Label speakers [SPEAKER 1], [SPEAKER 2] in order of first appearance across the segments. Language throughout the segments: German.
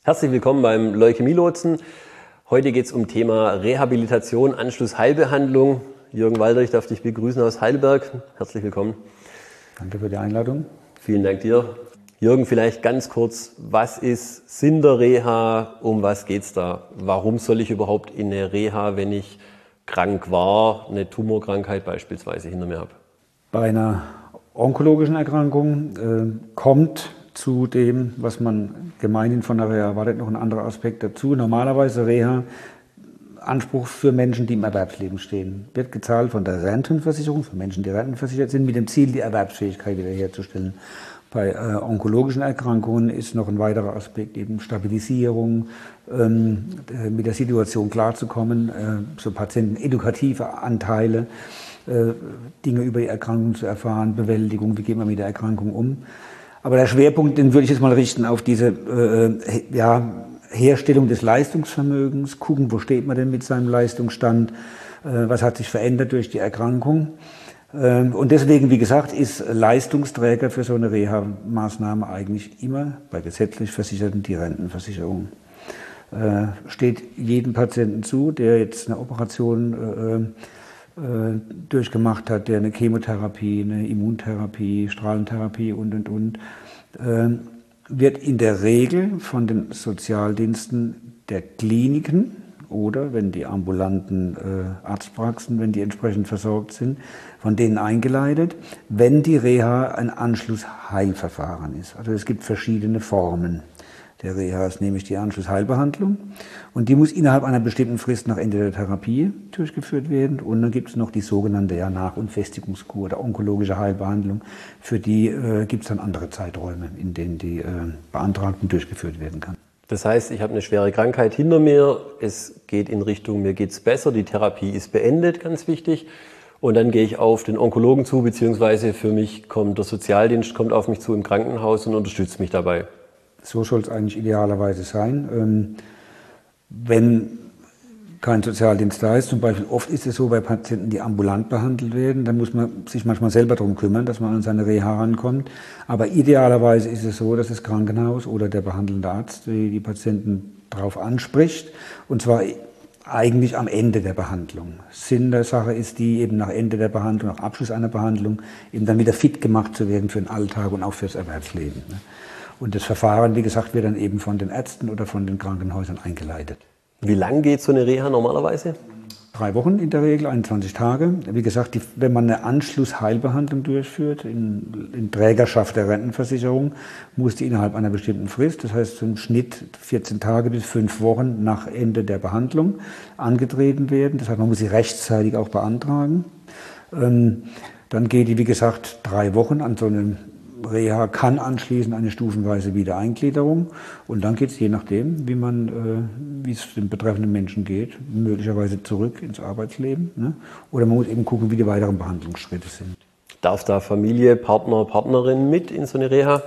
[SPEAKER 1] Herzlich willkommen beim Leukämie-Lotsen. Heute geht es um Thema Rehabilitation, Anschlussheilbehandlung. Jürgen Walter, ich darf dich begrüßen aus Heidelberg. Herzlich willkommen.
[SPEAKER 2] Danke für die Einladung.
[SPEAKER 1] Vielen Dank dir. Jürgen, vielleicht ganz kurz, was ist Sinn der Reha? Um was geht es da? Warum soll ich überhaupt in eine Reha, wenn ich krank war, eine Tumorkrankheit beispielsweise hinter mir habe?
[SPEAKER 2] Bei einer onkologischen Erkrankung kommt zu dem, was man gemeinhin von der Reha erwartet, noch ein anderer Aspekt dazu. Normalerweise Reha, Anspruch für Menschen, die im Erwerbsleben stehen, wird gezahlt von der Rentenversicherung, für Menschen, die rentenversichert sind, mit dem Ziel, die Erwerbsfähigkeit wiederherzustellen. Bei onkologischen Erkrankungen ist noch ein weiterer Aspekt eben Stabilisierung, mit der Situation klarzukommen, so Patienten edukative Anteile, Dinge über die Erkrankung zu erfahren, Bewältigung, wie geht man mit der Erkrankung um. Aber der Schwerpunkt, den würde ich jetzt mal richten auf diese Herstellung des Leistungsvermögens, gucken, wo steht man denn mit seinem Leistungsstand, was hat sich verändert durch die Erkrankung. Und deswegen, wie gesagt, ist Leistungsträger für so eine Reha-Maßnahme eigentlich immer bei gesetzlich Versicherten die Rentenversicherung. Steht jedem Patienten zu, der jetzt eine Operation durchgemacht hat, der eine Chemotherapie, eine Immuntherapie, Strahlentherapie und, wird in der Regel von den Sozialdiensten der Kliniken oder, wenn die ambulanten Arztpraxen, wenn die entsprechend versorgt sind, von denen eingeleitet, wenn die Reha ein Anschlussheilverfahren ist. Also es gibt verschiedene Formen der Reha, ist nämlich die Anschlussheilbehandlung und die muss innerhalb einer bestimmten Frist nach Ende der Therapie durchgeführt werden und dann gibt es noch die sogenannte Nach- und Festigungskur oder onkologische Heilbehandlung, für die gibt es dann andere Zeiträume, in denen die Beantragten durchgeführt werden kann.
[SPEAKER 1] Das heißt, ich habe eine schwere Krankheit hinter mir, es geht in Richtung, mir geht es besser, die Therapie ist beendet, ganz wichtig. Und dann gehe ich auf den Onkologen zu, beziehungsweise für mich kommt der Sozialdienst kommt auf mich zu im Krankenhaus und unterstützt mich dabei.
[SPEAKER 2] So soll es eigentlich idealerweise sein. Wenn kein Sozialdienst da ist, zum Beispiel oft ist es so bei Patienten, die ambulant behandelt werden, dann muss man sich manchmal selber darum kümmern, dass man an seine Reha rankommt. Aber idealerweise ist es so, dass das Krankenhaus oder der behandelnde Arzt die Patienten darauf anspricht, und zwar eigentlich am Ende der Behandlung. Sinn der Sache ist die, eben nach Ende der Behandlung, nach Abschluss einer Behandlung, eben dann wieder fit gemacht zu werden für den Alltag und auch fürs Erwerbsleben. Und das Verfahren, wie gesagt, wird dann eben von den Ärzten oder von den Krankenhäusern eingeleitet.
[SPEAKER 1] Wie lang geht so eine Reha normalerweise?
[SPEAKER 2] 3 Wochen in der Regel, 21 Tage. Wie gesagt, wenn man eine Anschlussheilbehandlung durchführt, in Trägerschaft der Rentenversicherung, muss die innerhalb einer bestimmten Frist, das heißt im Schnitt 14 Tage bis 5 Wochen nach Ende der Behandlung, angetreten werden. Das heißt, man muss sie rechtzeitig auch beantragen. Dann geht die, wie gesagt, 3 Wochen an so einem Reha, kann anschließend eine stufenweise Wiedereingliederung und dann geht es je nachdem, wie es dem betreffenden Menschen geht, möglicherweise zurück ins Arbeitsleben. Ne? Oder man muss eben gucken, wie die weiteren Behandlungsschritte sind.
[SPEAKER 1] Darf da Familie, Partner, Partnerin mit in so eine Reha?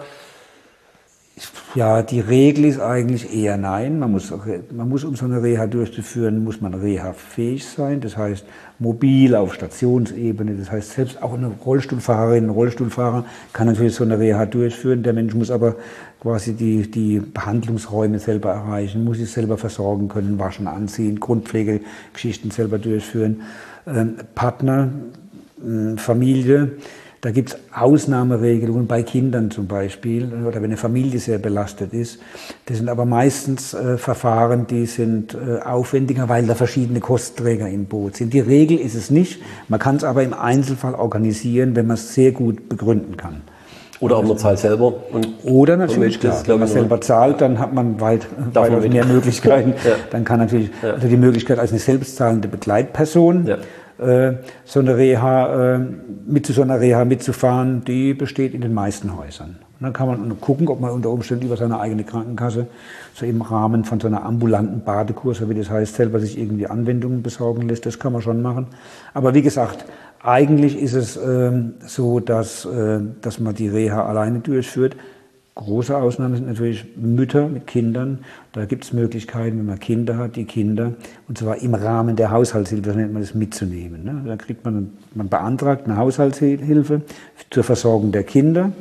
[SPEAKER 2] Ja, die Regel ist eigentlich eher nein. Man muss, um so eine Reha durchzuführen, muss man reha-fähig sein. Das heißt, mobil auf Stationsebene. Das heißt, selbst auch eine Rollstuhlfahrerin, ein Rollstuhlfahrer kann natürlich so eine Reha durchführen. Der Mensch muss aber quasi die Behandlungsräume selber erreichen, muss sich selber versorgen können, waschen, anziehen, Grundpflegegeschichten selber durchführen. Partner, Familie. Da gibt es Ausnahmeregelungen bei Kindern zum Beispiel oder wenn eine Familie sehr belastet ist. Das sind aber meistens Verfahren, die sind aufwendiger, weil da verschiedene Kostenträger im Boot sind. Die Regel ist es nicht. Man kann es aber im Einzelfall organisieren, wenn man es sehr gut begründen kann.
[SPEAKER 1] Oder auch man zahlt selber.
[SPEAKER 2] Oder natürlich, klar, wenn man selber zahlt, dann hat man weitaus mehr Möglichkeiten. Ja. Dann kann natürlich also die Möglichkeit als eine selbstzahlende Begleitperson so eine Reha zu so einer Reha mitzufahren, die besteht in den meisten Häusern. Und dann kann man gucken, ob man unter Umständen über seine eigene Krankenkasse so im Rahmen von so einer ambulanten Badekur, so wie das heißt, selber sich irgendwie Anwendungen besorgen lässt. Das kann man schon machen. Aber wie gesagt, eigentlich ist es so, dass man die Reha alleine durchführt. Große Ausnahmen sind natürlich Mütter mit Kindern. Da gibt es Möglichkeiten, wenn man Kinder hat, die Kinder, und zwar im Rahmen der Haushaltshilfe, so nennt man das, mitzunehmen. Ne? Da kriegt man beantragt eine Haushaltshilfe zur Versorgung der Kinder.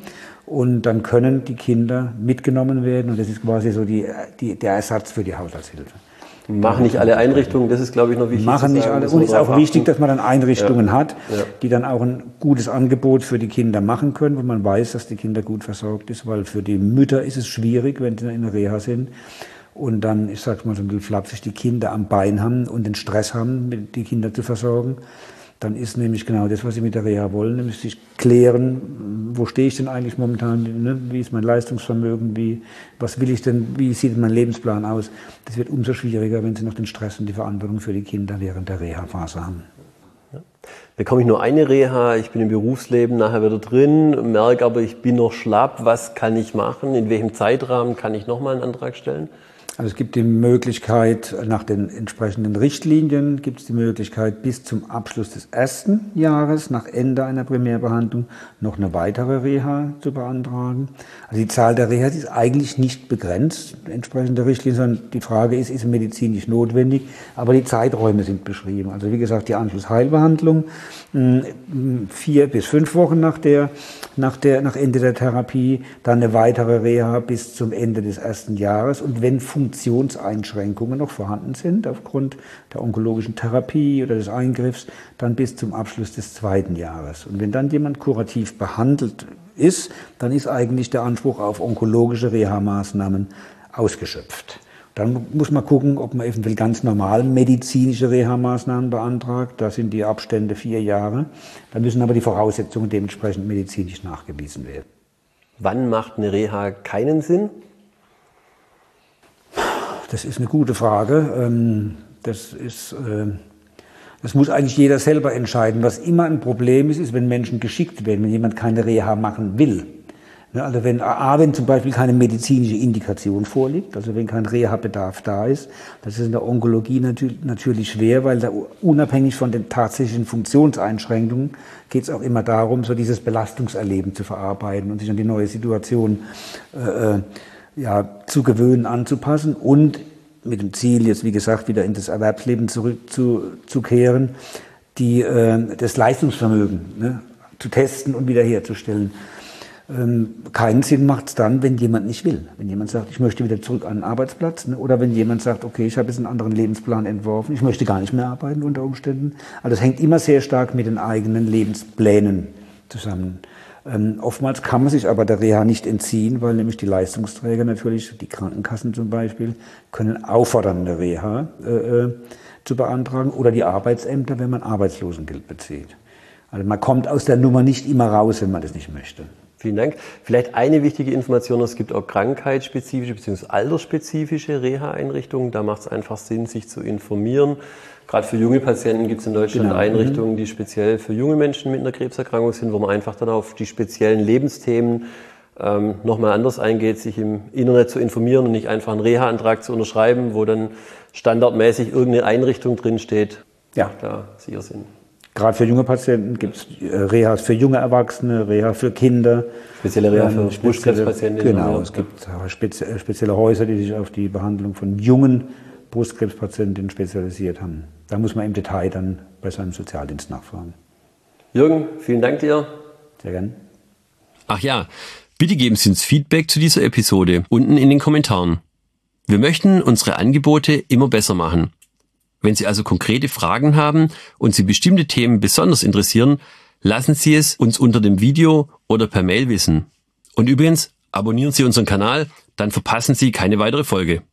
[SPEAKER 2] Und dann können die Kinder mitgenommen werden und das ist quasi so der Ersatz für die Haushaltshilfe.
[SPEAKER 1] Machen nicht alle Einrichtungen, das ist, glaube ich, noch wichtig.
[SPEAKER 2] Machen nicht alle. Und es ist auch wichtig, dass man dann Einrichtungen hat, die dann auch ein gutes Angebot für die Kinder machen können, wo man weiß, dass die Kinder gut versorgt ist, weil für die Mütter ist es schwierig, wenn sie in der Reha sind und dann, ich sag's mal so ein bisschen flapsig, die Kinder am Bein haben und den Stress haben, die Kinder zu versorgen. Dann ist nämlich genau das, was sie mit der Reha wollen, nämlich sich klären, wo stehe ich denn eigentlich momentan, ne? Wie ist mein Leistungsvermögen, was will ich denn, wie sieht mein Lebensplan aus. Das wird umso schwieriger, wenn sie noch den Stress und die Verantwortung für die Kinder während der Reha-Phase haben.
[SPEAKER 1] Ja. Bekomme ich nur eine Reha, ich bin im Berufsleben nachher wieder drin, merke aber, ich bin noch schlapp, was kann ich machen, in welchem Zeitrahmen kann ich nochmal einen Antrag stellen?
[SPEAKER 2] Also es gibt die Möglichkeit, nach den entsprechenden Richtlinien gibt es die Möglichkeit, bis zum Abschluss des ersten Jahres, nach Ende einer Primärbehandlung, noch eine weitere Reha zu beantragen. Also die Zahl der Reha ist eigentlich nicht begrenzt, entsprechend der Richtlinien, sondern die Frage ist sie medizinisch notwendig, aber die Zeiträume sind beschrieben. Also wie gesagt, die Anschlussheilbehandlung, 4 bis 5 Wochen nach Ende der Therapie, dann eine weitere Reha bis zum Ende des ersten Jahres und wenn Funktionseinschränkungen noch vorhanden sind aufgrund der onkologischen Therapie oder des Eingriffs, dann bis zum Abschluss des zweiten Jahres. Und wenn dann jemand kurativ behandelt ist, dann ist eigentlich der Anspruch auf onkologische Reha-Maßnahmen ausgeschöpft. Dann muss man gucken, ob man eventuell ganz normal medizinische Reha-Maßnahmen beantragt. Da sind die Abstände 4 Jahre. Da müssen aber die Voraussetzungen dementsprechend medizinisch nachgewiesen werden.
[SPEAKER 1] Wann macht eine Reha keinen Sinn?
[SPEAKER 2] Das ist eine gute Frage. Das muss eigentlich jeder selber entscheiden. Was immer ein Problem ist, wenn Menschen geschickt werden, wenn jemand keine Reha machen will. Also wenn zum Beispiel keine medizinische Indikation vorliegt, also wenn kein Reha-Bedarf da ist, das ist in der Onkologie natürlich schwer, weil da unabhängig von den tatsächlichen Funktionseinschränkungen geht es auch immer darum, so dieses Belastungserleben zu verarbeiten und sich an die neue Situation zu gewöhnen, anzupassen und mit dem Ziel, jetzt wie gesagt, wieder in das Erwerbsleben zurückzukehren, das Leistungsvermögen zu testen und wiederherzustellen. Keinen Sinn macht es dann, wenn jemand nicht will. Wenn jemand sagt, ich möchte wieder zurück an den Arbeitsplatz, oder wenn jemand sagt, okay, ich habe jetzt einen anderen Lebensplan entworfen, ich möchte gar nicht mehr arbeiten unter Umständen. Also das hängt immer sehr stark mit den eigenen Lebensplänen zusammen. Oftmals kann man sich aber der Reha nicht entziehen, weil nämlich die Leistungsträger natürlich, die Krankenkassen zum Beispiel, können auffordern, eine Reha zu beantragen oder die Arbeitsämter, wenn man Arbeitslosengeld bezieht. Also man kommt aus der Nummer nicht immer raus, wenn man das nicht möchte.
[SPEAKER 1] Vielen Dank. Vielleicht eine wichtige Information, es gibt auch krankheitsspezifische bzw. altersspezifische Reha-Einrichtungen. Da macht es einfach Sinn, sich zu informieren. Gerade für junge Patienten gibt es in Deutschland Einrichtungen, die speziell für junge Menschen mit einer Krebserkrankung sind, wo man einfach dann auf die speziellen Lebensthemen nochmal anders eingeht, sich im Internet zu informieren und nicht einfach einen Reha-Antrag zu unterschreiben, wo dann standardmäßig irgendeine Einrichtung drinsteht.
[SPEAKER 2] Ja.
[SPEAKER 1] Da sicher sind.
[SPEAKER 2] Gerade für junge Patienten gibt es Rehas für junge Erwachsene, Reha für Kinder.
[SPEAKER 1] Spezielle Reha für Brustkrebspatienten.
[SPEAKER 2] Genau, es gibt spezielle Häuser, die sich auf die Behandlung von jungen Brustkrebspatienten spezialisiert haben. Da muss man im Detail dann bei seinem Sozialdienst nachfragen.
[SPEAKER 1] Jürgen, vielen Dank dir.
[SPEAKER 2] Sehr gern.
[SPEAKER 3] Ach ja, bitte geben Sie uns Feedback zu dieser Episode unten in den Kommentaren. Wir möchten unsere Angebote immer besser machen. Wenn Sie also konkrete Fragen haben und Sie bestimmte Themen besonders interessieren, lassen Sie es uns unter dem Video oder per Mail wissen. Und übrigens, abonnieren Sie unseren Kanal, dann verpassen Sie keine weitere Folge.